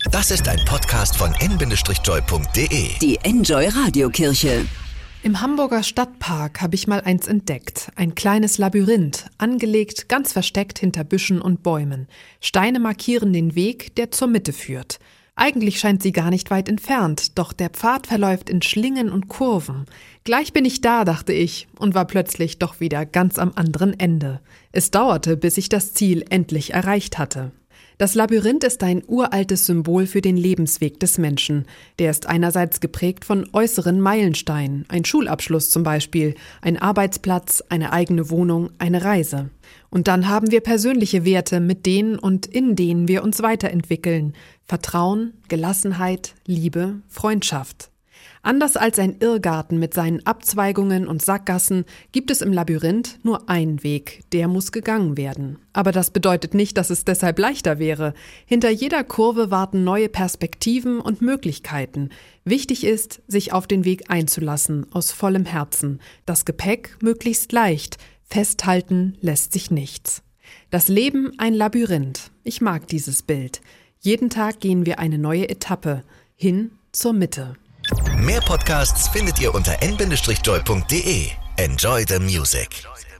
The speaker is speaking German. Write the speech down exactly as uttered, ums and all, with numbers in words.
Das ist ein Podcast von en Bindestrich-joy punkt de. Die Enjoy Radiokirche. Im Hamburger Stadtpark habe ich mal eins entdeckt. Ein kleines Labyrinth, angelegt ganz versteckt hinter Büschen und Bäumen. Steine markieren den Weg, der zur Mitte führt. Eigentlich scheint sie gar nicht weit entfernt, doch der Pfad verläuft in Schlingen und Kurven. Gleich bin ich da, dachte ich, und war plötzlich doch wieder ganz am anderen Ende. Es dauerte, bis ich das Ziel endlich erreicht hatte. Das Labyrinth ist ein uraltes Symbol für den Lebensweg des Menschen. Der ist einerseits geprägt von äußeren Meilensteinen, ein Schulabschluss zum Beispiel, ein Arbeitsplatz, eine eigene Wohnung, eine Reise. Und dann haben wir persönliche Werte, mit denen und in denen wir uns weiterentwickeln. Vertrauen, Gelassenheit, Liebe, Freundschaft. Anders als ein Irrgarten mit seinen Abzweigungen und Sackgassen gibt es im Labyrinth nur einen Weg, der muss gegangen werden. Aber das bedeutet nicht, dass es deshalb leichter wäre. Hinter jeder Kurve warten neue Perspektiven und Möglichkeiten. Wichtig ist, sich auf den Weg einzulassen, aus vollem Herzen. Das Gepäck möglichst leicht, festhalten lässt sich nichts. Das Leben ein Labyrinth. Ich mag dieses Bild. Jeden Tag gehen wir eine neue Etappe, hin zur Mitte. Mehr Podcasts findet ihr unter en Bindestrich-joy punkt de. Enjoy the music.